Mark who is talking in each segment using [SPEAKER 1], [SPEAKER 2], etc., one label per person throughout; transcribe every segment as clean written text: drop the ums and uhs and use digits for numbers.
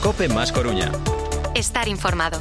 [SPEAKER 1] COPE más Coruña.
[SPEAKER 2] Estar informado.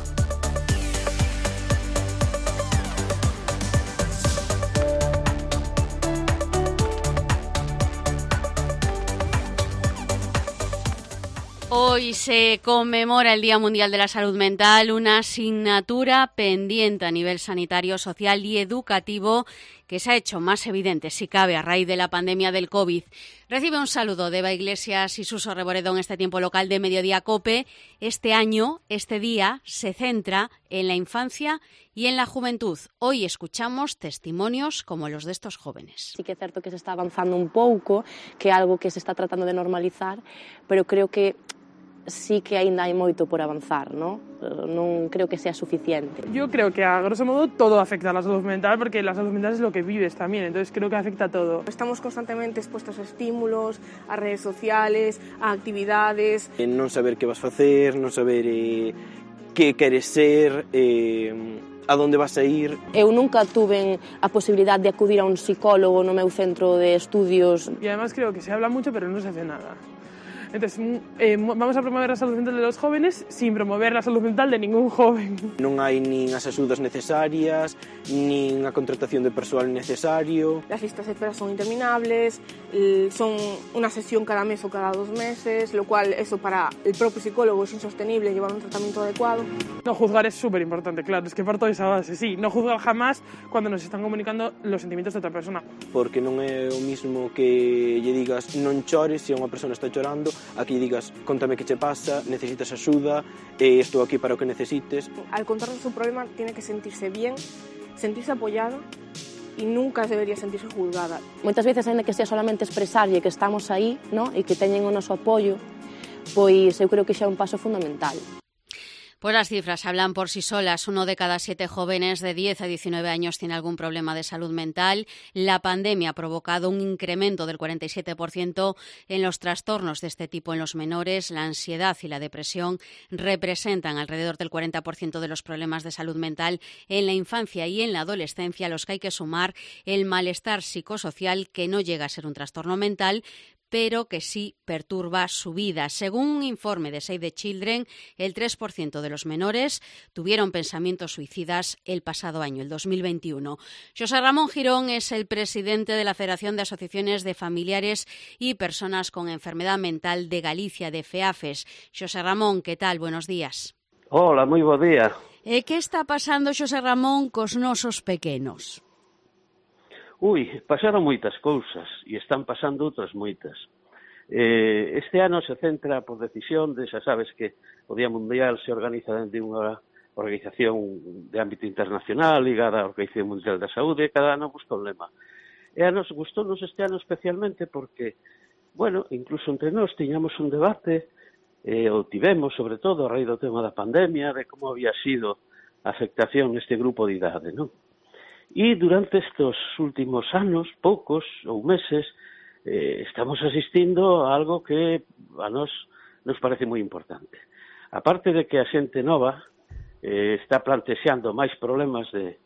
[SPEAKER 3] Hoy se conmemora el Día Mundial de la Salud Mental, una asignatura pendiente a nivel sanitario, social y educativo que se ha hecho más evidente, si cabe, a raíz de la pandemia del COVID. Recibe un saludo de Eva Iglesias y Suso Reboredo en este tiempo local de Mediodía COPE. Este año, este día, se centra en la infancia y en la juventud. Hoy escuchamos testimonios como los de estos jóvenes.
[SPEAKER 4] Sí que é certo que se está avanzando un pouco, que é algo que se está tratando de normalizar, pero creo que sí que aínda hai moito por avanzar, ¿no? Non creo que sea suficiente.
[SPEAKER 5] Yo creo que a grosso modo todo afecta a la salud mental, porque la salud mental es lo que vives también, entonces creo que afecta a todo.
[SPEAKER 6] Estamos constantemente expuestos a estímulos, a redes sociales, a actividades.
[SPEAKER 7] Non saber que vas facer, non saber que queres ser, a donde vas a ir.
[SPEAKER 4] Eu nunca tuve a posibilidade de acudir a un psicólogo no meu centro de estudios.
[SPEAKER 5] Y además creo que se habla mucho pero no se hace nada. Entonces, vamos a promover a salud mental de los jóvenes sin promover la salud mental de ningún joven.
[SPEAKER 7] Non hai nin as axudas necesarias, nin a contratación de persoal necesario.
[SPEAKER 6] Las listas de espera son interminables, son una sesión cada mes o cada 2 meses, lo cual eso para el propio psicólogo es insostenible, llevar un tratamiento adecuado.
[SPEAKER 5] No juzgar es súper importante, claro, es que parto de esa base, sí. No juzgar jamás cuando nos están comunicando los sentimientos de otra persona.
[SPEAKER 7] Porque non é o mismo que lle digas non chores se unha persona está chorando, a que lle digas contame que che pasa, necesitas axuda, estou aquí para o que necesites.
[SPEAKER 6] Al contarnos un problema tiene que sentirse bien, sentirse apoyado y nunca debería sentirse juzgada.
[SPEAKER 4] Moitas veces, ainda que sea solamente expresarlle que estamos aí, ¿no? E que teñen o noso apoio, pois eu creo que xa é un paso fundamental.
[SPEAKER 3] Pues las cifras hablan por sí solas. 1 de cada 7 jóvenes de 10 a 19 años tiene algún problema de salud mental. La pandemia ha provocado un incremento del 47% en los trastornos de este tipo en los menores. La ansiedad y la depresión representan alrededor del 40% de los problemas de salud mental en la infancia y en la adolescencia, a los que hay que sumar el malestar psicosocial, que no llega a ser un trastorno mental, pero que sí perturba su vida. Según un informe de Save the Children, el 3% de los menores tuvieron pensamientos suicidas el pasado año, el 2021. José Ramón Girón es el presidente de la Federación de Asociaciones de Familiares y Personas con Enfermedad Mental de Galicia, de FEAFES. José Ramón, ¿qué tal? Buenos días.
[SPEAKER 8] Hola, moi bo día.
[SPEAKER 3] Que está pasando, José Ramón, cos nosos pequenos?
[SPEAKER 8] Pasaron moitas cousas e están pasando outras moitas. Este ano se centra por decisión de, xa sabes que o Día Mundial se organiza dentro de unha organización de ámbito internacional ligada á Organización Mundial da Saúde, e cada ano busca un lema. E a nos gustounos este ano especialmente porque, bueno, incluso entre nós tiñamos un debate, ou tivemos, sobre todo, a raíz do tema da pandemia, de como había sido a afectación neste grupo de idade, non? E durante estes últimos anos, poucos ou meses, estamos asistindo a algo que a nos parece moi importante. A parte de que a xente nova está plantexando máis problemas de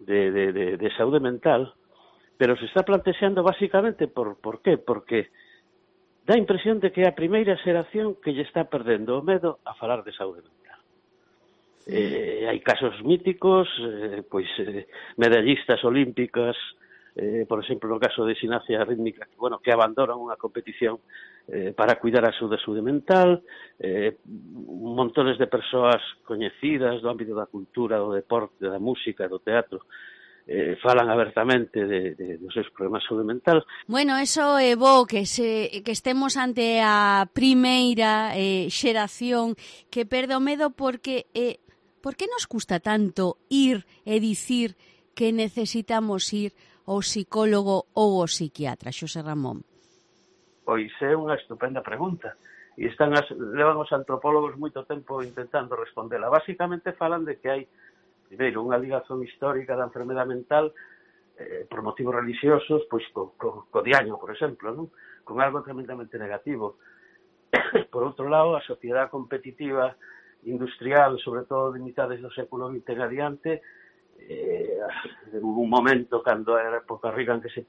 [SPEAKER 8] saúde mental, pero se está plantexando basicamente por qué? Porque dá a impresión de que é a primeira xeración que lle está perdendo o medo a falar de saúde mental. Hai casos míticos, medallistas olímpicas, por exemplo, no caso de gimnasia rítmica, que abandonan unha competición para cuidar a súa saúde mental, montones de persoas coñecidas do ámbito da cultura, do deporte, da música, do teatro, falan abertamente dos seus problemas de saúde mental.
[SPEAKER 3] Bueno, eso é bo que estemos ante a primeira xeración que perde o medo, porque por que nos custa tanto ir e dicir que necesitamos ir ao psicólogo ou ao psiquiatra, Xosé Ramón?
[SPEAKER 8] Pois é unha estupenda pregunta. E levan os antropólogos moito tempo intentando respondela. Basicamente falan de que hai, primeiro, unha ligazón histórica da enfermedade mental por motivos religiosos, pois co diaño, por exemplo, non? Con algo tremendamente negativo. Por outro lado, a sociedade competitiva industrial, sobre todo de mitades do século XX en adiante, hubo un momento cando era época Reagan que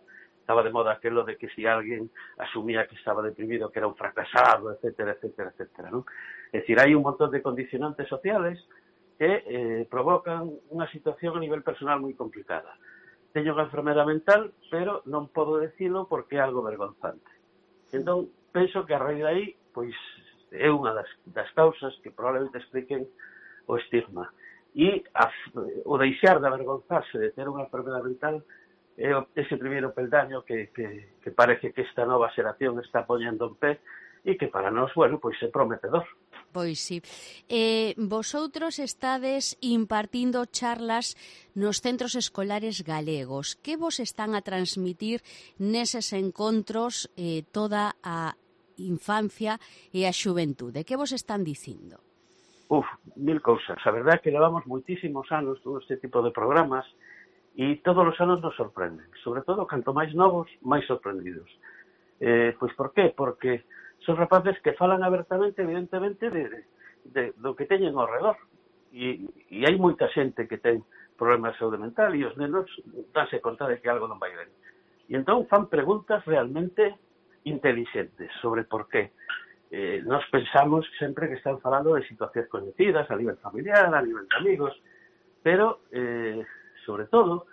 [SPEAKER 8] estaba de moda aquilo de que si alguén asumía que estaba deprimido, que era un fracasado, etcétera, etcétera, etcétera, non? É dicir, hai un montón de condicionantes sociales que provocan unha situación a nivel personal moi complicada. Teño unha enfermedade mental, pero non podo decilo porque é algo vergonzante. Entón, penso que a raíz de aí, pois, é unha das causas que probablemente expliquen o estigma. E o deixar de avergonzarse de ter unha enfermedade mental é ese primeiro peldaño que parece que esta nova xeración está poñendo en pé e que para nós, bueno, pois é prometedor.
[SPEAKER 3] Pois sí. Vosotros estades impartindo charlas nos centros escolares galegos. Que vos están a transmitir neses encontros toda a infancia e a xuventude? Que vos están dicindo?
[SPEAKER 8] Mil cousas. A verdade é que levamos moitísimos anos todo este tipo de programas e todos os anos nos sorprenden. Sobre todo, canto máis novos, máis sorprendidos. Pois por qué? Porque son rapaces que falan abertamente, evidentemente, do que teñen ao redor. E hai moita xente que ten problemas de saúde mental e os nenos danse conta de que algo non vai ben. E entón fan preguntas realmente intelixentes sobre por qué. Nós pensamos sempre que están falando de situacións coñecidas a nivel familiar, a nivel de amigos, pero, sobre todo,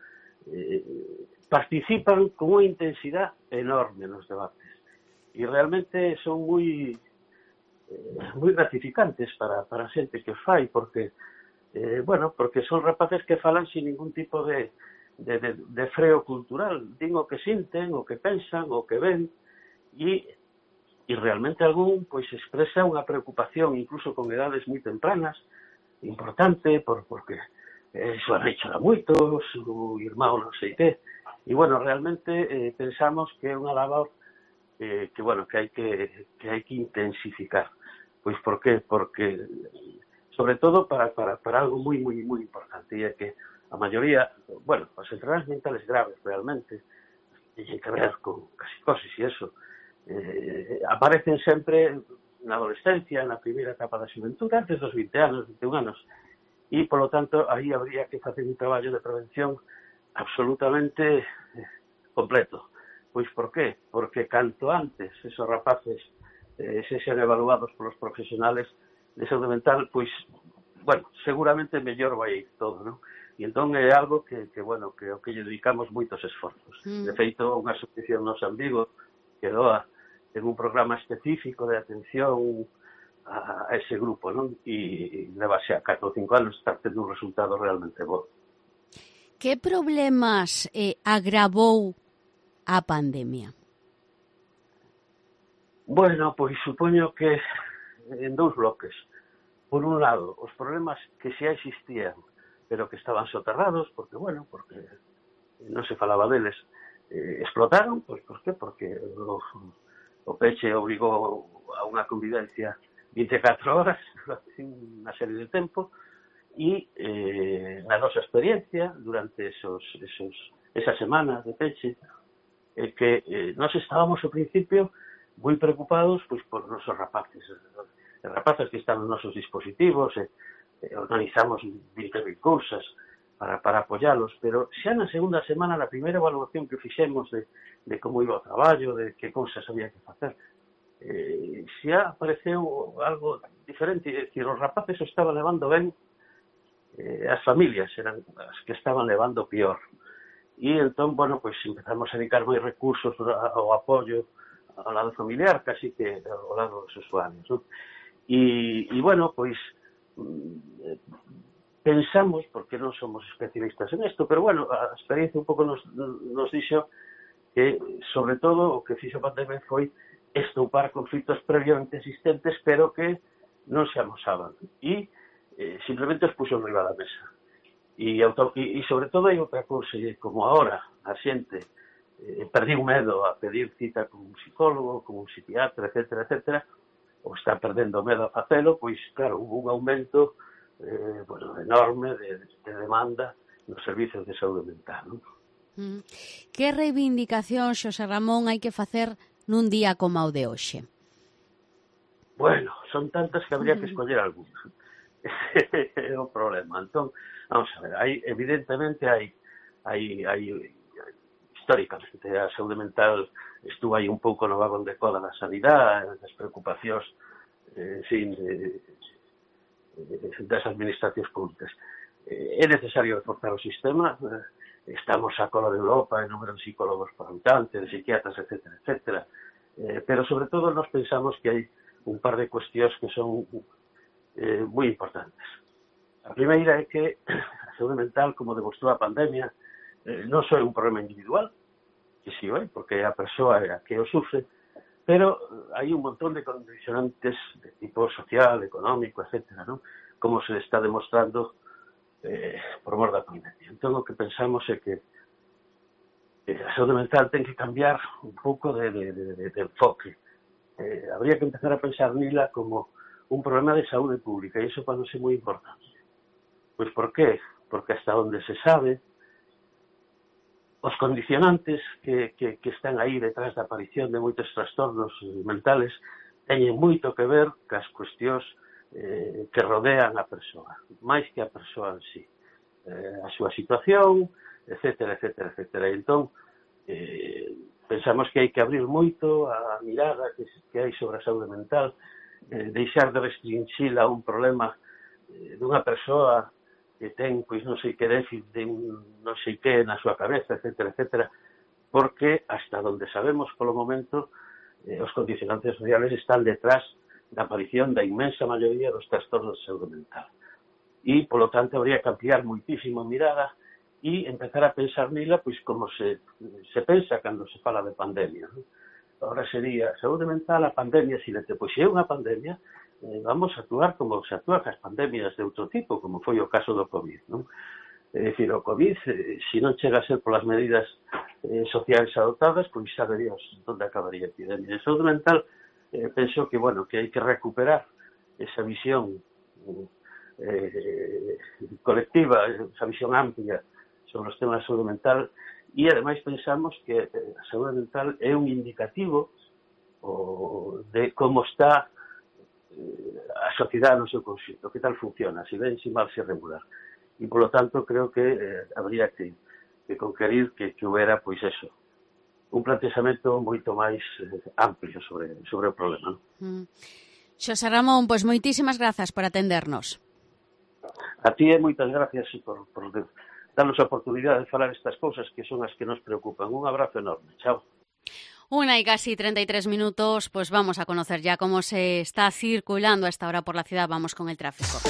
[SPEAKER 8] participan con unha intensidade enorme nos debates. E realmente son moi gratificantes para a xente que os fai, porque, porque son rapaces que falan sin ningún tipo de freo cultural. Din o que sinten, o que pensan, o que ven, e realmente algún pois expresa unha preocupación incluso con edades moi tempranas, importante, porque súa nai chora moito, o irmão non sei que, e realmente pensamos que é unha labor que hai que intensificar. Pois por qué? Porque sobre todo para algo moi importante, e é que a maioría, as enfermedades mentales graves realmente teñen que ver con psicosis e eso, aparecen sempre na adolescencia, na primeira etapa da xuventude, antes dos 20 anos, 21 anos, e, polo tanto, aí habría que facer un traballo de prevención absolutamente completo. Pois por qué? Porque canto antes esos rapaces sexan evaluados polos profesionales de saúde mental, pois, seguramente mellor vai ir todo, non? E entón é algo que ao que lle dedicamos moitos esforzos. De feito, unha asociación nosa en Vigo que doa en un programa específico de atención a ese grupo, non? E leva xa 4 ou 5 anos estar tendo un resultado realmente bo.
[SPEAKER 3] Que problemas agravou a pandemia?
[SPEAKER 8] Pois supoño que en 2 bloques. Por un lado, os problemas que xa existían, pero que estaban soterrados, porque non se falaba deles, explotaron, pois por qué? Porque o peche obrigou a unha convivencia 24 horas, unha serie de tempo, e na nosa experiencia, durante esas semanas de peche, que nós estábamos ao principio moi preocupados pois por nosos rapaces que están nos nosos dispositivos, organizamos 20.000 cousas para apoialos, pero xa na segunda semana, na primeira evaluación que fixemos de como iba o traballo, de que cousas había que facer, xa apareceu algo diferente, é dicir, os rapaces o estaban levando ben, as familias eran as que estaban levando pior. E entón, empezamos a dedicar máis recursos ao apoio ao lado familiar, casi que ao lado dos usuarios, non? Pensamos, porque non somos especialistas en isto, pero a experiencia un pouco nos dixo que, sobre todo, o que fixo a pandemia foi estoupar conflitos previamente existentes, pero que non se amosaban. E simplemente os puxo enriba da mesa. E sobre todo hai outra cousa, como agora a xente perdiu medo a pedir cita con un psicólogo, con un psiquiatra, etcétera, etcétera, ou está perdendo medo a facelo, pois, claro, hubo un aumento enorme de demanda nos servicios de saúde mental, non?
[SPEAKER 3] Que reivindicación, Xosé Ramón, hai que facer nun día como o de hoxe?
[SPEAKER 8] Son tantas que habría que escoller algúns. É o problema. Entón, vamos a ver, evidentemente hai históricamente a saúde mental estuvo aí un pouco no vagón de cola da sanidade, das preocupacións das administracións públicas. É necesario reforzar o sistema, estamos a cola de Europa en número de psicólogos por habitante, de psiquiatras, etc., pero sobre todo nos pensamos que hai un par de cuestións que son moi importantes. A primeira é que a saúde mental, como demostrou a pandemia, non só é un problema individual, que si é, porque a persoa é a que o sufre, pero hai un montón de condicionantes de tipo social, económico, etc., ¿no? Como se está demostrando por mor da pandemia. Entón, o que pensamos é que a saúde mental ten que cambiar un pouco de enfoque. Habría que empezar a pensar nila como un problema de saúde pública, e iso pode ser moi importante. Pois por qué? Porque hasta onde se sabe, os condicionantes que están aí detrás da aparición de moitos trastornos mentales teñen moito que ver cas cuestións que rodean a persoa, máis que a persoa en sí. A súa situación, etc. Entón, pensamos que hai que abrir moito a mirada que hai sobre a saúde mental, deixar de restringila a un problema dunha persoa que ten, pois, non sei que déficit de non sei que na súa cabeza, etc., porque hasta onde sabemos polo momento os condicionantes sociales están detrás da aparición da inmensa maioría dos trastornos de saúde mental. E, polo tanto, habría que ampliar moitísimo a mirada e empezar a pensar nila, pois, como se pensa cando se fala de pandemia, ¿no? Ahora sería saúde mental, a pandemia silente. Pois se é unha pandemia, vamos a actuar como se actúa cas pandemias de outro tipo, como foi o caso do COVID, non? É dicir, o COVID, se non chega a ser polas medidas sociais adoptadas, pois saberíamos onde acabaría a epidemia. De saúde mental, penso que, bueno, que hai que recuperar esa visión colectiva, esa visión amplia sobre os temas de saúde mental, e ademais pensamos que a saúde mental é un indicativo de como está a sociedade no seu conxunto, que tal funciona, se ben, se mal, se regular. E, polo tanto, creo que habría que conquerir que houbera, pois, eso, un planteamento moito máis amplio sobre o problema.
[SPEAKER 3] Xosé Ramón, pois moitísimas grazas por atendernos.
[SPEAKER 8] A ti moitas gracias por darnos a oportunidade de falar estas cousas que son as que nos preocupan. Un abrazo enorme. Chao.
[SPEAKER 3] 1:33, pues vamos a conocer ya cómo se está circulando a esta hora por la ciudad. Vamos con el tráfico.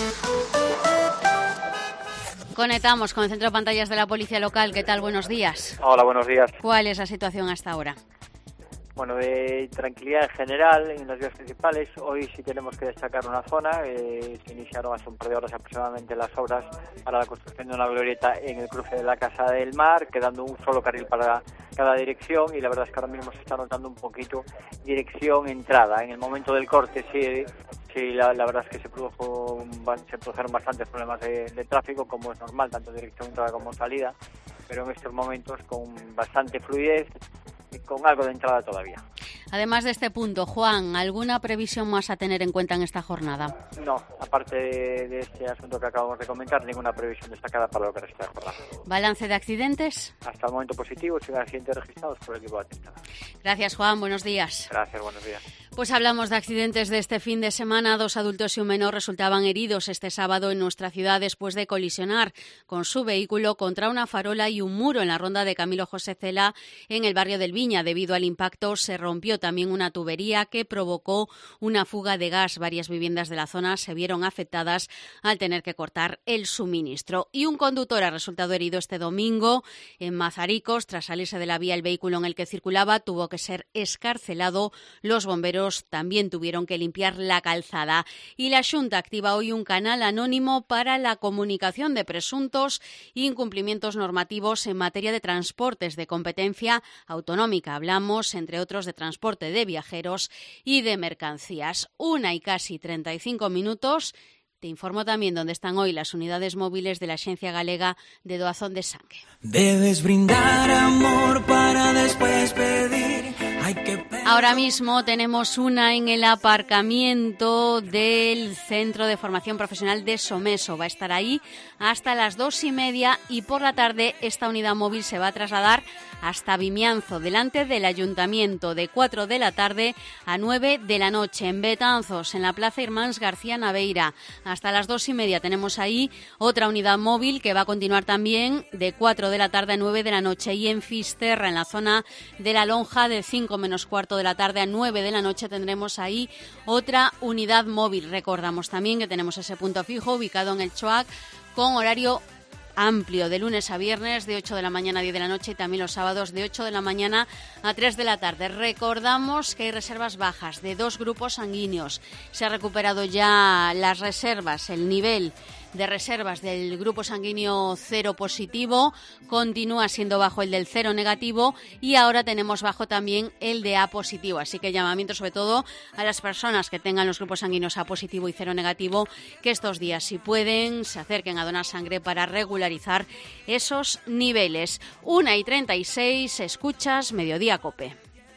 [SPEAKER 3] Conectamos con el centro de pantallas de la Policía Local. ¿Qué tal? Buenos días.
[SPEAKER 1] Hola, buenos días.
[SPEAKER 3] ¿Cuál es la situación hasta ahora?
[SPEAKER 1] Bueno, de tranquilidad en general en las vías principales. Hoy sí tenemos que destacar una zona. Se iniciaron hace un par de horas aproximadamente las obras para la construcción de una glorieta en el cruce de la Casa del Mar, quedando un solo carril para cada dirección, y la verdad es que ahora mismo se está notando un poquito dirección entrada. En el momento del corte sí, la verdad es que se produjeron bastantes problemas de tráfico, como es normal, tanto dirección entrada como salida, pero en estos momentos con bastante fluidez y con algo de entrada todavía.
[SPEAKER 3] Además de este punto, Juan, ¿alguna previsión más a tener en cuenta en esta jornada?
[SPEAKER 1] No, aparte de este asunto que acabamos de comentar, ninguna previsión destacada para lo que resta de jornada.
[SPEAKER 3] ¿Balance de accidentes?
[SPEAKER 1] Hasta el momento positivo, 8 accidentes registrados por el equipo de atentado.
[SPEAKER 3] Gracias, Juan, buenos días.
[SPEAKER 1] Gracias, buenos días.
[SPEAKER 3] Pues hablamos de accidentes de este fin de semana. 2 adultos y un menor resultaban heridos este sábado en nuestra ciudad después de colisionar con su vehículo contra una farola y un muro en la ronda de Camilo José Cela en el barrio del Viña. Debido al impacto se rompió también una tubería que provocó una fuga de gas. Varias viviendas de la zona se vieron afectadas al tener que cortar el suministro. Y un conductor ha resultado herido este domingo en Mazaricos. Tras salirse de la vía, el vehículo en el que circulaba tuvo que ser escarcelado. Los bomberos también tuvieron que limpiar la calzada. Y la Xunta activa hoy un canal anónimo para la comunicación de presuntos incumplimientos normativos en materia de transportes de competencia autonómica. Hablamos, entre otros, de transporte de viajeros y de mercancías. 1:35. Te informo también dónde están hoy las unidades móviles de la Axencia Galega de Doazón de Sangue.
[SPEAKER 9] Debes brindar amor para después pedir.
[SPEAKER 3] Ahora mismo tenemos una en el aparcamiento del Centro de Formación Profesional de Someso. Va a estar ahí hasta las 2:30 y por la tarde esta unidad móvil se va a trasladar hasta Vimianzo, delante del Ayuntamiento, de 4 de la tarde a 9 de la noche. En Betanzos, en la Plaza Irmáns García Naveira, hasta las 2:30 tenemos ahí otra unidad móvil que va a continuar también de 4 de la tarde a 9 de la noche. Y en Fisterra, en la zona de la Lonja, de 5 menos cuarto de la tarde a 9 de la noche tendremos ahí otra unidad móvil. Recordamos también que tenemos ese punto fijo ubicado en el Choac con horario amplio, de lunes a viernes, de 8 de la mañana a 10 de la noche, y también los sábados de 8 de la mañana a 3 de la tarde. Recordamos que hay reservas bajas de 2 grupos sanguíneos. Se ha recuperado ya las reservas, el nivel de reservas del grupo sanguíneo 0 positivo, continúa siendo bajo el del 0 negativo, y ahora tenemos bajo también el de A positivo. Así que llamamiento sobre todo a las personas que tengan los grupos sanguíneos A positivo y 0 negativo, que estos días, si pueden, se acerquen a donar sangre para regularizar esos niveles. 1:36, escuchas Mediodía Cope.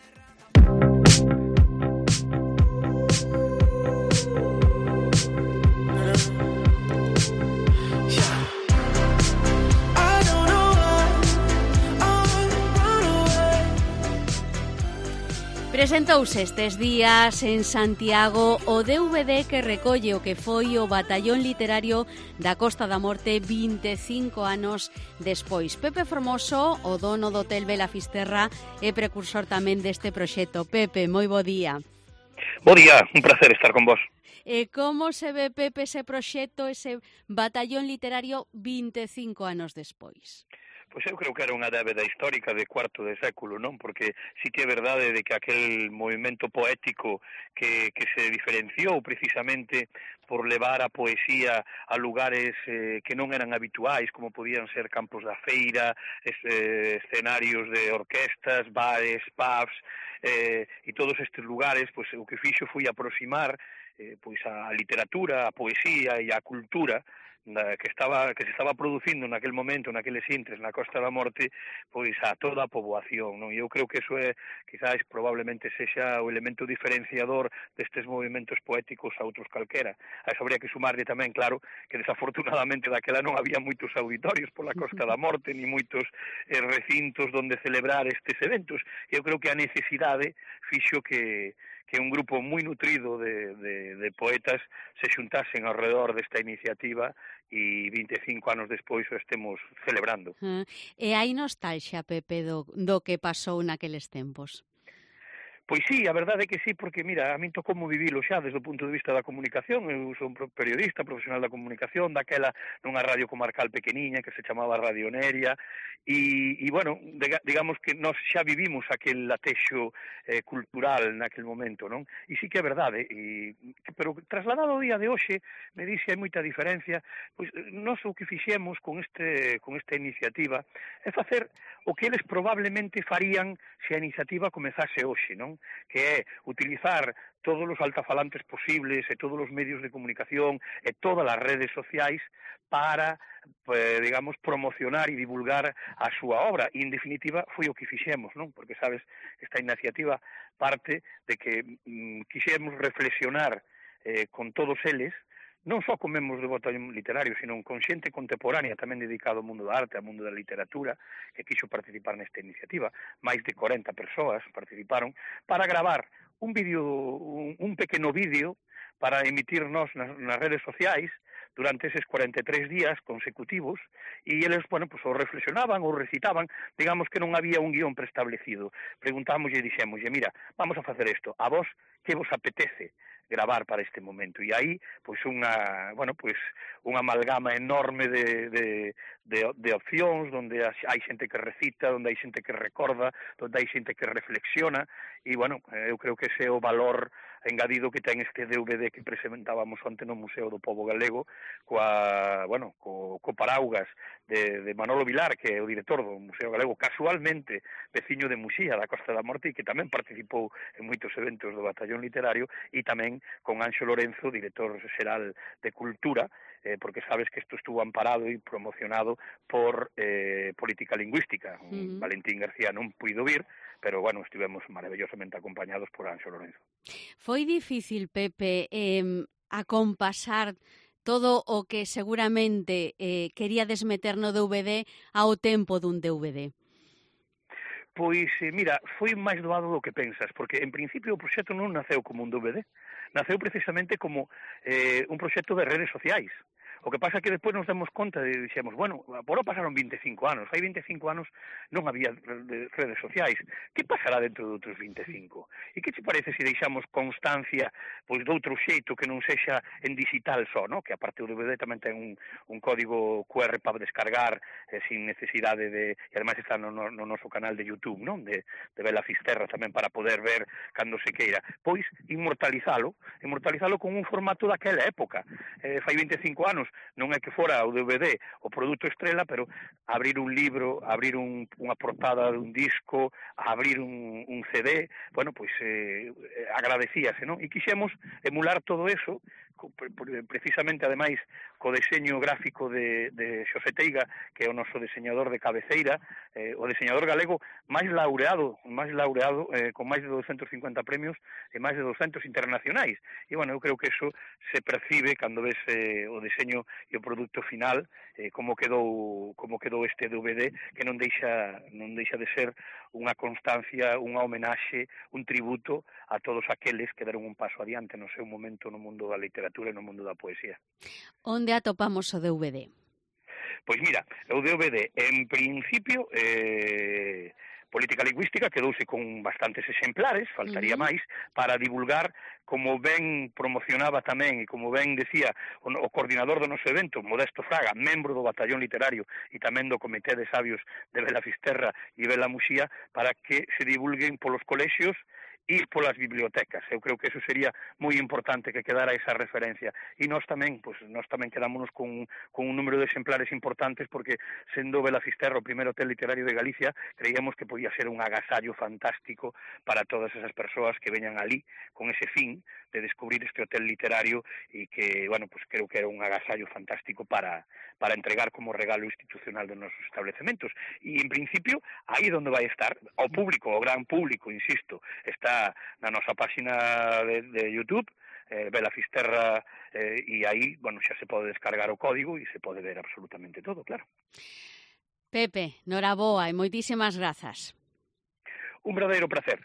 [SPEAKER 3] Presentouse estes días en Santiago o DVD que recolle o que foi o Batallón Literario da Costa da Morte 25 anos despois. Pepe Formoso, o dono do Hotel Vela Fisterra, é precursor tamén deste proxecto. Pepe, moi bo día.
[SPEAKER 10] Bo día, un placer estar con vos.
[SPEAKER 3] E como se ve, Pepe, ese proxecto, ese Batallón Literario 25 anos despois?
[SPEAKER 10] Pois eu creo que era unha débeda histórica de cuarto de século, non? Porque sí que é verdade de que aquel movimento poético que se diferenciou precisamente por levar a poesía a lugares que non eran habituais, como podían ser campos da feira, escenarios de orquestas, bares, pubs, e todos estes lugares, pois o que fixo foi aproximar pois a literatura, a poesía e a cultura que se estaba producindo naquel momento, naqueles intres, na Costa da Morte, pois a toda a poboación, non? E eu creo que eso é, quizás, probablemente sexa o elemento diferenciador destes movimentos poéticos a outros calquera. A eso habría que sumarle tamén, claro, que desafortunadamente daquela non había moitos auditorios pola Costa da Morte, ni moitos recintos donde celebrar estes eventos. E eu creo que a necesidade fixo que un grupo moi nutrido de poetas se xuntasen ao redor desta iniciativa e 25 anos despois o estemos celebrando.
[SPEAKER 3] E hai nostalgia, Pepe, do que pasou naqueles tempos?
[SPEAKER 10] Pois sí, a verdade é que sí, porque, mira, a min tocou vivilo xa desde o punto de vista da comunicación. Eu son periodista, profesional da comunicación, daquela nunha radio comarcal pequeniña que se chamaba Radio Neria, e bueno, digamos que nós xa vivimos aquel latexo cultural naquel momento, non? E sí que é verdade, pero trasladado ao día de hoxe, me dixe hai moita diferencia, pois nós o que fixemos con esta iniciativa é facer o que eles probablemente farían se a iniciativa comezase hoxe, non? Que é utilizar todos os altafalantes posibles e todos os medios de comunicación e todas as redes sociais para, digamos, promocionar e divulgar a súa obra. E, en definitiva, foi o que fixemos, non? Porque, sabes, esta iniciativa parte de que quixemos reflexionar con todos eles, non só con membros do Batallón Literario, sino con xente contemporánea tamén dedicado ao mundo da arte, ao mundo da literatura, que quixo participar nesta iniciativa. Máis de 40 persoas participaron para gravar un pequeno vídeo para emitirnos nas redes sociais durante eses 43 días consecutivos, e eles, bueno, pues, ou reflexionaban ou recitaban, digamos que non había un guión preestablecido. Preguntámoslle e dixémoslle, mira, vamos a facer isto, a vos que vos apetece gravar para este momento, e aí pois unha amalgama enorme de opcións, onde hai xente que recita, onde hai xente que recorda, onde hai xente que reflexiona, e bueno, eu creo que ese é o valor engadido que ten este DVD que presentábamos onte no Museo do Pobo Galego co paraugas de Manolo Vilar, que é o director do Museo Galego, casualmente veciño de Muxía, da Costa da Morte, e que tamén participou en moitos eventos do Batallón Literario, e tamén con Anxo Lorenzo, director xeral de Cultura, porque sabes que isto estuvo amparado e promocionado por Política Lingüística. Valentín García non puido vir, pero, bueno, estivemos maravillosamente acompañados por Anxo Lorenzo.
[SPEAKER 3] Foi difícil, Pepe, acompasar todo o que seguramente queríades meter no DVD ao tempo dun DVD?
[SPEAKER 10] Pois, mira, foi máis doado do que pensas, porque en principio o proxecto non naceu como un DVD, naceu precisamente como un proxecto de redes sociais. O que pasa é que despois nos damos conta e dixemos, bueno, agora pasaron 25 anos, hai 25 anos non había redes sociais. Que pasará dentro de outros 25? E que te parece se deixamos constancia pois de outro xeito que non sexa en digital só, no? Que aparte o DVD tamén ten un código QR para descargar sin necesidade de... E ademais está no noso canal de YouTube, non? De Bela Fisterra tamén para poder ver cando se queira. Pois inmortalizalo con un formato daquela época. Fai 25 anos non é que fora o DVD o produto estrela, pero abrir un libro, abrir unha portada dun disco, abrir un CD, bueno, pois agradecíase, non? E quixemos emular todo eso, precisamente, ademais, co deseño gráfico de Xosé Teiga, que é o noso deseñador de cabeceira, o deseñador galego máis laureado, con máis de 250 premios e máis de 200 internacionais. E, bueno, eu creo que eso se percibe cando ves o deseño e o produto final, como quedou este DVD, que non deixa de ser unha constancia, unha homenaxe, un tributo a todos aqueles que deron un paso adiante no seu momento no mundo da literatura e no mundo da poesía.
[SPEAKER 3] Onde atopamos o DVD?
[SPEAKER 10] Pois mira, o DVD, en principio, Política Lingüística quedouse con bastantes exemplares, faltaría máis, para divulgar, como ben promocionaba tamén e como ben decía o coordinador do noso evento, Modesto Fraga, membro do Batallón Literario e tamén do Comité de Sabios de Bela Fisterra e Bela Muxía, para que se divulguen polos colexios e polas bibliotecas. Eu creo que eso sería moi importante que quedara esa referencia. E nós tamén quedámonos con un número de exemplares importantes, porque sendo Bela Fisterra o primeiro hotel literario de Galicia, creíamos que podía ser un agasallo fantástico para todas esas persoas que veñan ali con ese fin de descubrir este hotel literario e que, bueno, pues creo que era un agasallo fantástico para entregar como regalo institucional dos nosos establecementos. E, en principio, aí onde vai estar, ao público, ao gran público, insisto, está na nosa páxina de YouTube, Bela Fisterra, e aí, bueno, xa se pode descargar o código e se pode ver absolutamente todo, claro.
[SPEAKER 3] Pepe, noraboa e moitísimas grazas.
[SPEAKER 10] Un verdadeiro placer.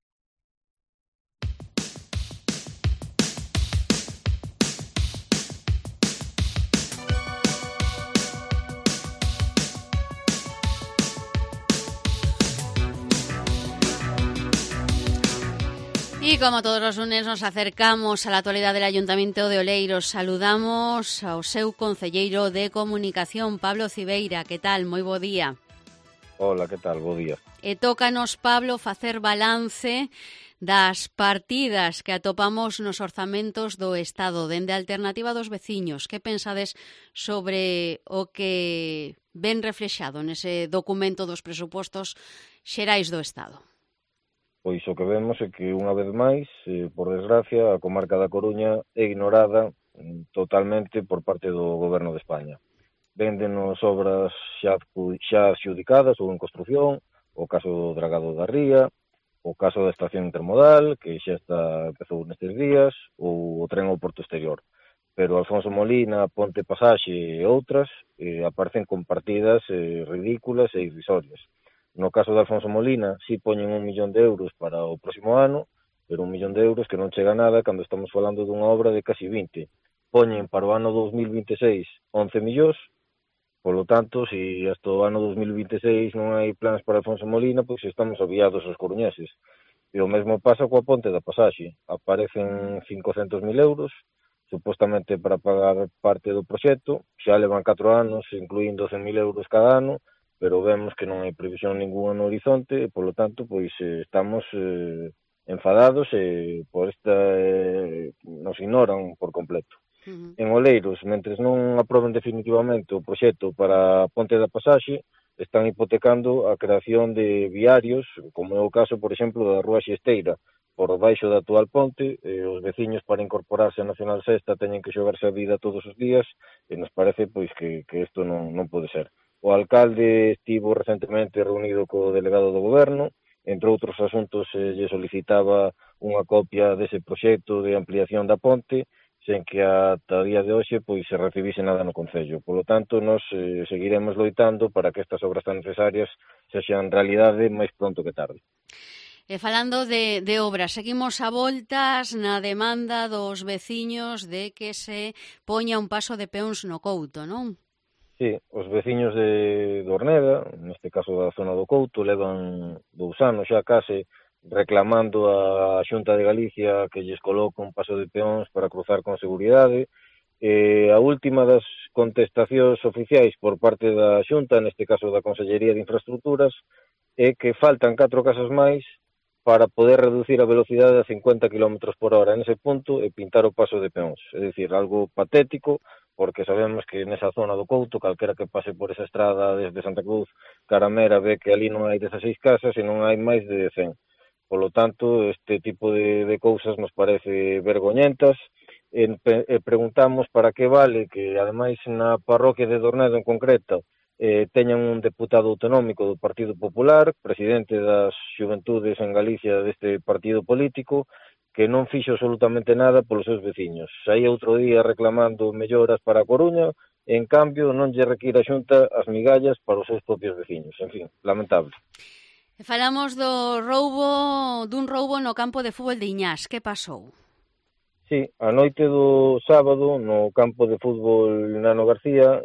[SPEAKER 3] Y como todos los lunes nos acercamos a la actualidad del Ayuntamiento de Oleiros, saludamos ao seu concelleiro de Comunicación, Pablo Cibeira. Que tal? Moi bo día.
[SPEAKER 11] Hola, que tal? Bo día.
[SPEAKER 3] E tócanos, Pablo, facer balance das partidas que atopamos nos orzamentos do Estado dende a alternativa dos veciños. Que pensades sobre o que ven reflexado nese documento dos presupostos xerais do Estado?
[SPEAKER 11] Pois o que vemos é que, unha vez máis, por desgracia, a comarca da Coruña é ignorada totalmente por parte do Goberno de España. Véndenos obras xa adxudicadas ou en construción, o caso do dragado da Ría, o caso da estación intermodal, que xa empezou nestes días, ou o tren ao Porto Exterior. Pero Alfonso Molina, Ponte Pasaxe e outras aparecen con partidas ridículas e irrisorias. No caso de Alfonso Molina, si poñen 1 millón de euros para o próximo ano, pero 1 millón de euros que non chega nada cando estamos falando dunha obra de casi 20. Poñen para o ano 2026 11 millóns, polo tanto, se hasta o ano 2026 non hai plans para Alfonso Molina, pois estamos aviados os coruñeses. E o mesmo pasa coa Ponte da Pasaxe. Aparecen 500.000 euros, supostamente para pagar parte do proxecto, xa levan 4 anos, incluindo 100.000 euros cada ano, pero vemos que non hai previsión ninguna no horizonte e, polo tanto, pois estamos enfadados e por esta nos ignoran por completo. En Oleiros, mentres non aproben definitivamente o proxecto para a Ponte da Pasaxe, están hipotecando a creación de viarios, como é o caso, por exemplo, da Rúa Xesteira, por baixo da actual ponte. Os veciños, para incorporarse a Nacional Sexta, teñen que xogarse a vida todos os días, e nos parece pois que isto non pode ser. O alcalde estivo recentemente reunido co delegado do goberno, entre outros asuntos lle solicitaba unha copia dese proxecto de ampliación da ponte, sen que ata o día de hoxe pois se recibise nada no Concello. Polo tanto, nos seguiremos loitando para que estas obras tan necesarias sexan realidade máis pronto que tarde.
[SPEAKER 3] E falando de obras, seguimos a voltas na demanda dos veciños de que se poña un paso de peóns no Couto, non?
[SPEAKER 11] Sí, os veciños de Orneda, neste caso da zona do Couto, levan 2 anos xa case reclamando a Xunta de Galicia que lles coloque un paso de peóns para cruzar con seguridade. A última das contestacións oficiais por parte da Xunta, neste caso da Consellería de Infraestructuras, é que faltan 4 casas máis para poder reducir a velocidade a 50 km por hora nese punto e pintar o paso de peóns. É dicir, algo patético, porque sabemos que nesa zona do Couto, calquera que pase por esa estrada desde Santa Cruz, Caramera, ve que ali non hai 16 casas e non hai máis de 100. Polo tanto, este tipo de cousas nos parece vergoñentas e preguntamos para que vale que, ademais, na parroquia de Orneda en concreto, teñan un deputado autonómico do Partido Popular, presidente das Xuventudes en Galicia deste partido político, que non fixo absolutamente nada polos seus veciños. Saía outro día reclamando melloras para a Coruña, e, en cambio, non lle require a Xunta as migallas para os seus propios veciños. En fin, lamentable.
[SPEAKER 3] Falamos dun roubo no campo de fútbol de Iñás. Que pasou?
[SPEAKER 11] Sí, a noite do sábado, no campo de fútbol Nano García,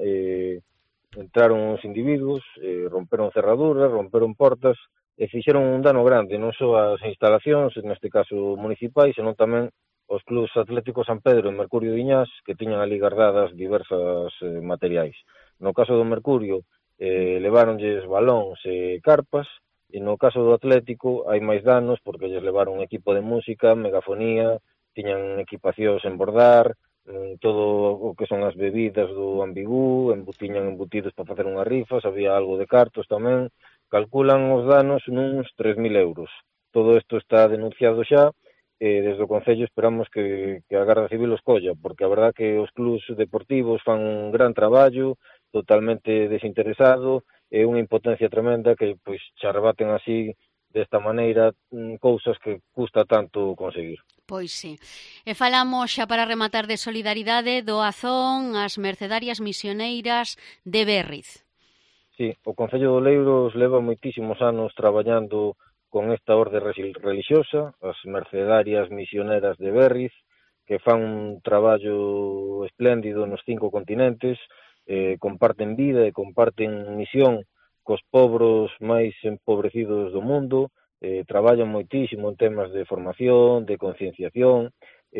[SPEAKER 11] entraron uns individuos, romperon cerraduras, romperon portas e fixeron un dano grande, non só as instalacións, neste caso municipais, senón tamén os clubs Atlético San Pedro e Mercurio de Iñás, que tiñan ali guardadas diversas materiais. No caso do Mercurio, leváronlles balóns e carpas, e no caso do Atlético hai máis danos porque lles levaron un equipo de música, megafonía, tiñan equipacións en bordar, todo o que son as bebidas do Ambigú, tiñan embutidos para facer unhas rifas, había algo de cartos tamén, calculan os danos nuns 3.000 euros. Todo isto está denunciado xa, e desde o Concello esperamos que a Garda Civil os colla, porque a verdad que os clubs deportivos fan un gran traballo, totalmente desinteresado, é unha impotencia tremenda que pois xa rebaten así desta maneira cousas que custa tanto conseguir.
[SPEAKER 3] Pois sí. E falamos xa para rematar de solidaridade do Azón ás mercedarias misioneiras de Berriz.
[SPEAKER 11] Sí, o Concello de Oleiros leva moitísimos anos traballando con esta orde religiosa, as mercedarias misioneras de Berriz, que fan un traballo espléndido nos 5 continentes, comparten vida e comparten misión cos pobros máis empobrecidos do mundo, traballan moitísimo en temas de formación, de concienciación.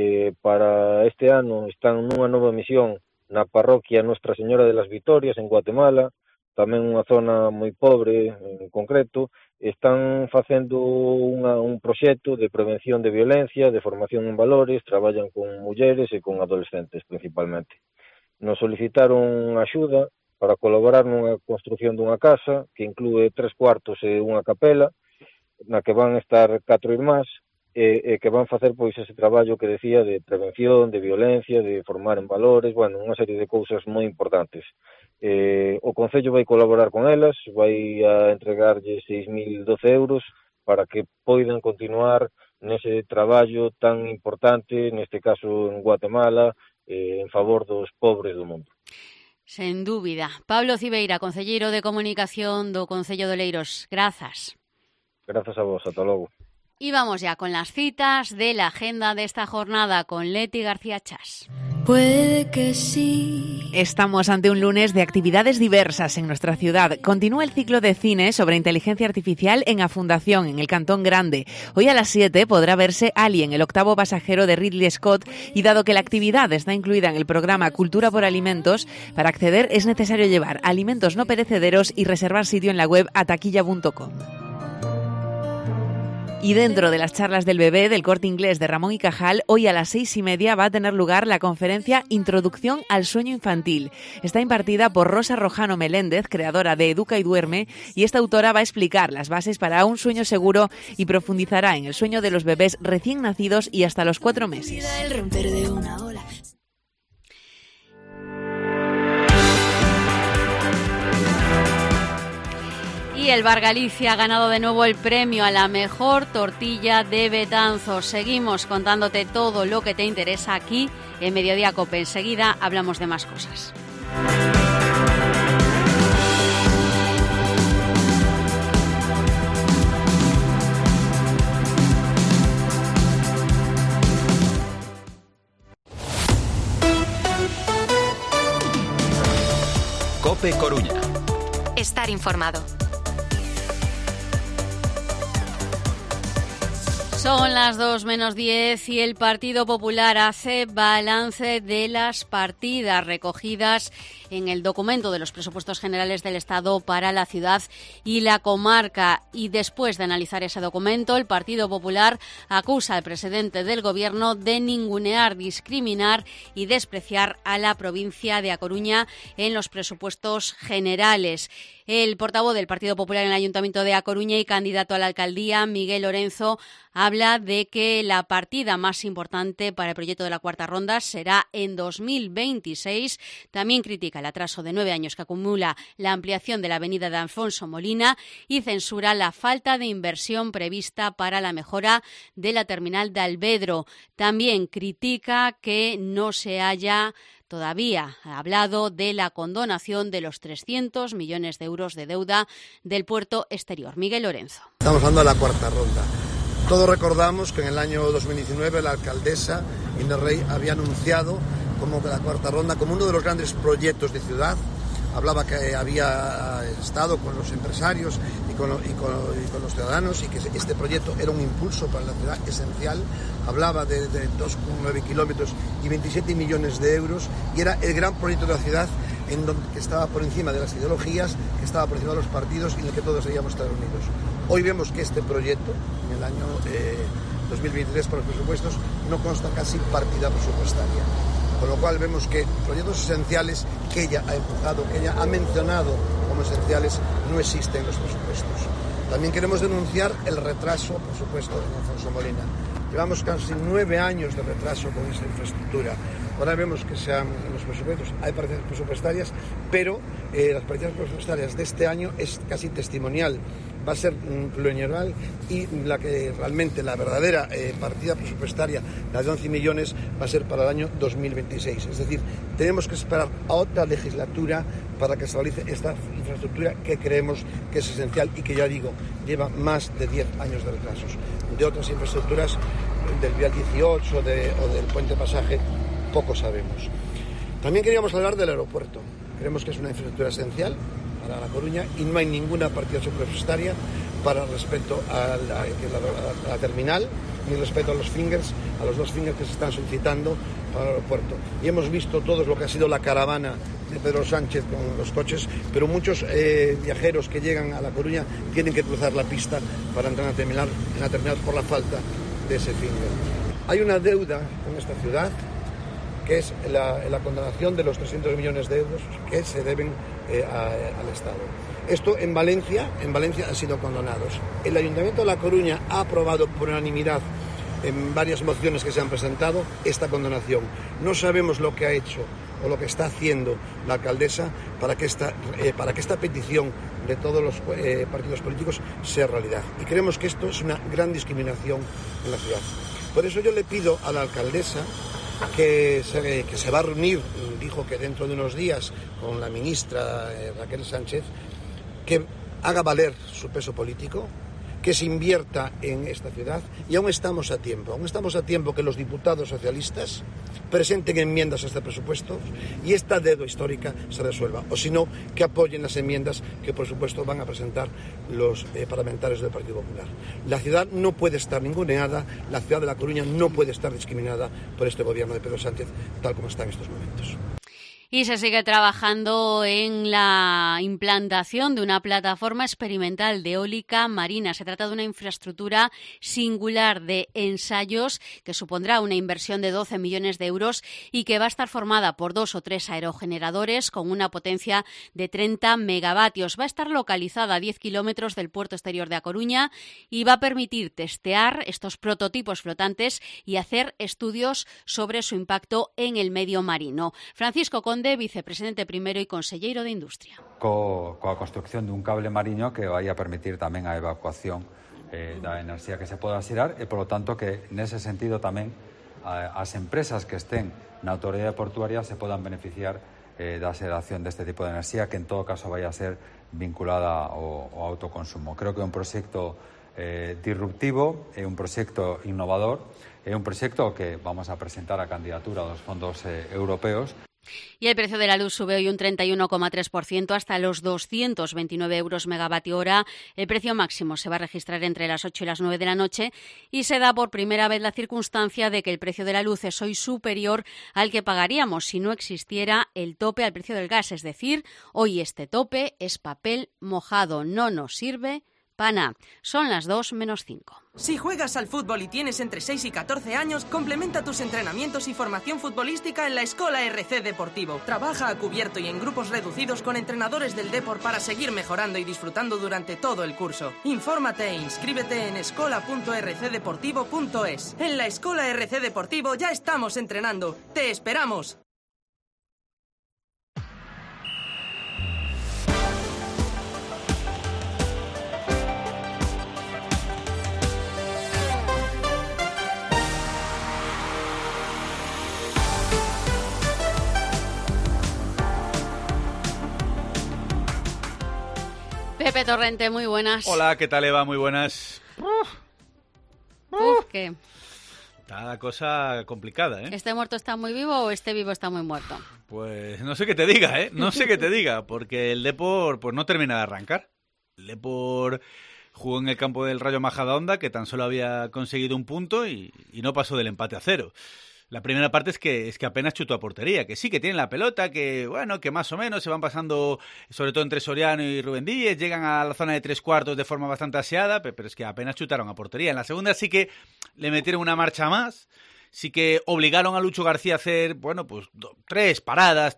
[SPEAKER 11] Para este ano están nunha nova misión na parroquia Nuestra Señora de las Vitorias en Guatemala, tamén unha zona moi pobre en concreto. Están facendo un proxecto de prevención de violencia, de formación en valores, traballan con mulleres e con adolescentes principalmente. Nos solicitaron axuda para colaborar nunha construción dunha casa que inclúe 3 cuartos e unha capela, na que van estar 4 irmás e que van facer pois ese traballo que decía de prevención, de violencia, de formar en valores, bueno, unha serie de cousas moi importantes. O Concello vai colaborar con elas, vai a entregarlle 6.012 euros para que poidan continuar nese traballo tan importante, neste caso en Guatemala, en favor dos pobres do mundo.
[SPEAKER 3] Sen dúbida. Pablo Cibeira, concelleiro de Comunicación do Concello de Oleiros. Grazas.
[SPEAKER 11] Grazas a vos, ata logo.
[SPEAKER 3] Y vamos ya con las citas de la agenda de esta jornada con Leti García Chas.
[SPEAKER 12] Puede que sí.
[SPEAKER 13] Estamos ante un lunes de actividades diversas en nuestra ciudad. Continúa el ciclo de cine sobre inteligencia artificial en A Fundación, en el Cantón Grande. Hoy a las 7 podrá verse Alien, el 8º pasajero de Ridley Scott, y dado que la actividad está incluida en el programa Cultura por Alimentos, para acceder es necesario llevar alimentos no perecederos y reservar sitio en la web ataquilla.com. Y dentro de las charlas del bebé del Corte Inglés de Ramón y Cajal, hoy a las 6:30 va a tener lugar la conferencia Introducción al Sueño Infantil. Está impartida por Rosa Rojano Meléndez, creadora de Educa y Duerme, y esta autora va a explicar las bases para un sueño seguro y profundizará en el sueño de los bebés recién nacidos y hasta los 4 meses.
[SPEAKER 3] Y Y el Bar Galicia ha ganado de nuevo el premio a la mejor tortilla de Betanzos. Seguimos contándote todo lo que te interesa aquí en Mediodía Cope. Enseguida hablamos de más cosas.
[SPEAKER 14] Cope Coruña.
[SPEAKER 2] Estar informado.
[SPEAKER 3] Son las 2:10 y el Partido Popular hace balance de las partidas recogidas en el documento de los presupuestos generales del Estado para la ciudad y la comarca. Y después de analizar ese documento, el Partido Popular acusa al presidente del Gobierno de ningunear, discriminar y despreciar a la provincia de A Coruña en los presupuestos generales. El portavoz del Partido Popular en el Ayuntamiento de A Coruña y candidato a la alcaldía, Miguel Lorenzo, habla de que la partida más importante para el proyecto de la cuarta ronda será en 2026. También critica el atraso de 9 años que acumula la ampliación de la avenida de Alfonso Molina y censura la falta de inversión prevista para la mejora de la terminal de Alvedro. También critica que no se haya todavía hablado de la condonación de los 300 millones de euros de deuda del puerto exterior. Miguel Lorenzo.
[SPEAKER 15] Estamos hablando de la cuarta ronda. Todos recordamos que en el año 2019 la alcaldesa Inés Rey había anunciado como que la cuarta ronda como uno de los grandes proyectos de ciudad. Hablaba que había estado con los empresarios y con los ciudadanos y que este proyecto era un impulso para la ciudad esencial. Hablaba de 2,9 kilómetros y 27 millones de euros y era el gran proyecto de la ciudad que estaba por encima de las ideologías, que estaba por encima de los partidos y en el que todos debíamos estar unidos. Hoy vemos que este proyecto, en el año 2023 para los presupuestos, no consta casi partida presupuestaria. Con lo cual vemos que proyectos esenciales que ella ha empujado, que ella ha mencionado como esenciales, no existen en los presupuestos. También queremos denunciar el retraso, por supuesto, en Alfonso Molina. Llevamos casi 9 años de retraso con esta infraestructura. Ahora vemos que en los presupuestos hay partidas presupuestarias, pero las partidas presupuestarias de este año es casi testimonial. Va a ser plurianual y la verdadera partida presupuestaria, la de 11 millones, va a ser para el año 2026. Es decir, tenemos que esperar a otra legislatura para que se realice esta infraestructura que creemos que es esencial y que, ya digo, lleva más de 10 años de retrasos. De otras infraestructuras, del Vial 18 o del Puente Pasaje, poco sabemos. También queríamos hablar del aeropuerto. Creemos que es una infraestructura esencial para La Coruña y no hay ninguna partida presupuestaria para respecto a la terminal ni respecto a los dos fingers que se están solicitando para el aeropuerto. Y hemos visto todos lo que ha sido la caravana de Pedro Sánchez con los coches, pero muchos viajeros que llegan a La Coruña tienen que cruzar la pista para entrar en la terminal por la falta de ese finger. Hay una deuda con esta ciudad que es la condonación de los 300 millones de euros que se deben al Estado. Esto en Valencia han sido condonados. El Ayuntamiento de La Coruña ha aprobado por unanimidad en varias mociones que se han presentado esta condonación. No sabemos lo que ha hecho o lo que está haciendo la alcaldesa para que esta petición de todos los partidos políticos sea realidad. Y creemos que esto es una gran discriminación en la ciudad. Por eso yo le pido a la alcaldesa que se va a reunir, dijo que dentro de unos días, con la ministra Raquel Sánchez, que haga valer su peso político, que se invierta en esta ciudad y aún estamos a tiempo que los diputados socialistas presenten enmiendas a este presupuesto y esta deuda histórica se resuelva, o si no, que apoyen las enmiendas que por supuesto van a presentar los parlamentarios del Partido Popular. La ciudad no puede estar ninguneada, la ciudad de La Coruña no puede estar discriminada por este gobierno de Pedro Sánchez tal como está en estos momentos.
[SPEAKER 3] Y se sigue trabajando en la implantación de una plataforma experimental de eólica marina. Se trata de una infraestructura singular de ensayos que supondrá una inversión de 12 millones de euros y que va a estar formada por 2 o 3 aerogeneradores con una potencia de 30 megavatios. Va a estar localizada a 10 kilómetros del puerto exterior de A Coruña y va a permitir testear estos prototipos flotantes y hacer estudios sobre su impacto en el medio marino. Francisco Conde Conde, vicepresidente primeiro e conselleiro de Industria.
[SPEAKER 14] Coa construcción dun cable mariño que vai a permitir tamén a evacuación da enerxía que se poda xerar e, polo tanto, que nese sentido tamén as empresas que estén na autoridade portuaria se podan beneficiar da xeración deste tipo de enerxía que en todo caso vai a ser vinculada ao autoconsumo. Creo que é un proxecto disruptivo, é un proxecto innovador, é un proxecto que vamos a presentar a candidatura dos fondos europeos.
[SPEAKER 3] Y el precio de la luz sube hoy un 31,3% hasta los 229 euros megavatio hora. El precio máximo se va a registrar entre las 8 y las 9 de la noche y se da por primera vez la circunstancia de que el precio de la luz es hoy superior al que pagaríamos si no existiera el tope al precio del gas. Es decir, hoy este tope es papel mojado, no nos sirve para nada. Son las 2:05.
[SPEAKER 16] Si juegas al fútbol y tienes entre 6 y 14 años, complementa tus entrenamientos y formación futbolística en la Escola RC Deportivo. Trabaja a cubierto y en grupos reducidos con entrenadores del Depor para seguir mejorando y disfrutando durante todo el curso. Infórmate e inscríbete en escola.rcdeportivo.es. En la Escola RC Deportivo ya estamos entrenando. ¡Te esperamos!
[SPEAKER 3] Pepe Torrente, muy buenas.
[SPEAKER 17] Hola, ¿qué tal, Eva? Muy buenas.
[SPEAKER 3] ¿Qué?
[SPEAKER 17] Está la cosa complicada, ¿eh?
[SPEAKER 3] ¿Este muerto está muy vivo o este vivo está muy muerto?
[SPEAKER 17] Pues no sé qué te diga, ¿eh? No sé qué te diga, porque el Depor pues no termina de arrancar. El Depor jugó en el campo del Rayo Majadahonda, que tan solo había conseguido un punto y no pasó del empate a 0. La primera parte es que apenas chutó a portería, que sí, que tienen la pelota, que bueno, que más o menos se van pasando, sobre todo entre Soriano y Rubén Díez, llegan a la zona de 3/4 de forma bastante aseada, pero es que apenas chutaron a portería. En la segunda sí que le metieron una marcha más, sí que obligaron a Lucho García a hacer, bueno, pues 3 paradas,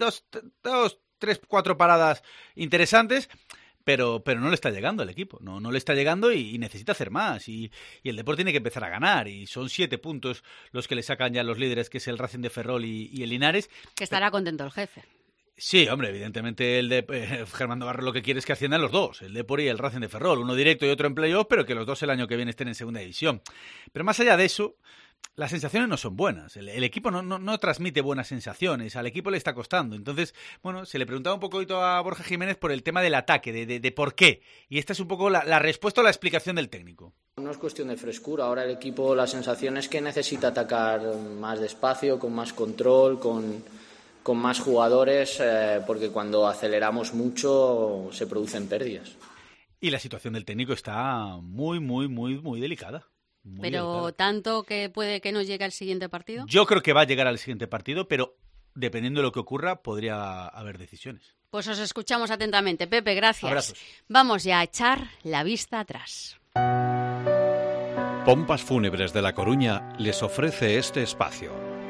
[SPEAKER 17] 4 paradas interesantes. Pero no le está llegando al equipo, no le está llegando y necesita hacer más. Y el Depor tiene que empezar a ganar. Y son 7 puntos los que le sacan ya los líderes, que es el Racing de Ferrol y el Linares.
[SPEAKER 3] Que estará contento el jefe.
[SPEAKER 17] Sí, hombre, evidentemente Germán Navarro lo que quiere es que asciendan los dos, el Depor y el Racing de Ferrol, uno directo y otro en playoff, pero que los dos el año que viene estén en segunda división. Pero más allá de eso, las sensaciones no son buenas. El equipo no transmite buenas sensaciones. Al equipo le está costando. Entonces, bueno, se le preguntaba un poquito a Borja Jiménez por el tema del ataque, de por qué. Y esta es un poco la respuesta o la explicación del técnico.
[SPEAKER 18] No es cuestión de frescura. Ahora el equipo, la sensación es que necesita atacar más despacio, con más control, con más jugadores, porque cuando aceleramos mucho se producen pérdidas.
[SPEAKER 17] Y la situación del técnico está muy, muy, muy, muy delicada.
[SPEAKER 3] Pero delicada. ¿Tanto que puede que no llegue al siguiente partido?
[SPEAKER 17] Yo creo que va a llegar al siguiente partido, pero dependiendo de lo que ocurra, podría haber decisiones.
[SPEAKER 3] Pues os escuchamos atentamente. Pepe, gracias.
[SPEAKER 17] Abrazos.
[SPEAKER 3] Vamos ya a echar la vista atrás.
[SPEAKER 19] Pompas Fúnebres de La Coruña les ofrece este espacio.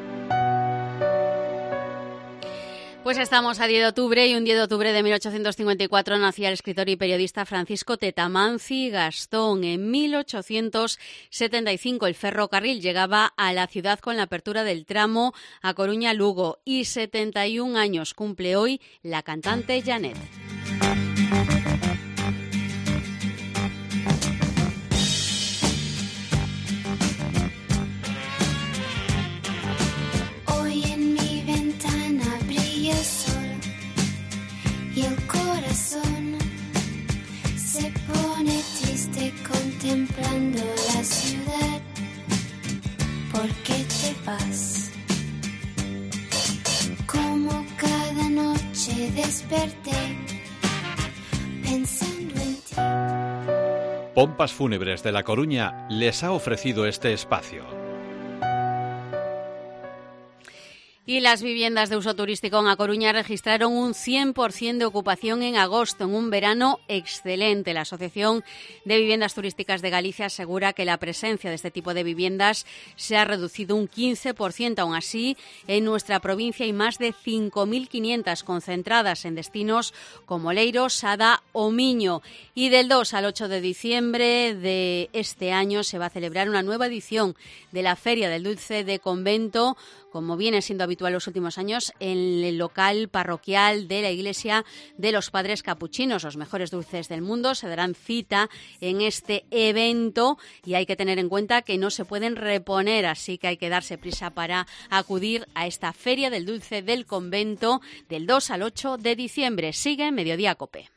[SPEAKER 3] Pues estamos a 10 de octubre y un 10 de octubre de 1854 nacía el escritor y periodista Francisco Tetamanzi Gastón. En 1875 el ferrocarril llegaba a la ciudad con la apertura del tramo a Coruña-Lugo y 71 años cumple hoy la cantante Janet.
[SPEAKER 12] Se pone triste contemplando la ciudad. ¿Por qué te vas? Como cada noche desperté pensando en ti.
[SPEAKER 19] Pompas Fúnebres de La Coruña les ha ofrecido este espacio.
[SPEAKER 3] Y las viviendas de uso turístico en A Coruña registraron un 100% de ocupación en agosto, en un verano excelente. La Asociación de Viviendas Turísticas de Galicia asegura que la presencia de este tipo de viviendas se ha reducido un 15%. Aún así, en nuestra provincia hay más de 5.500 concentradas en destinos como Leiro, Sada o Miño. Y del 2 al 8 de diciembre de este año se va a celebrar una nueva edición de la Feria del Dulce de Convento, como viene siendo habitual los últimos años, en el local parroquial de la Iglesia de los Padres Capuchinos. Los mejores dulces del mundo se darán cita en este evento y hay que tener en cuenta que no se pueden reponer, así que hay que darse prisa para acudir a esta Feria del Dulce del Convento del 2 al 8 de diciembre. Sigue Mediodía COPE.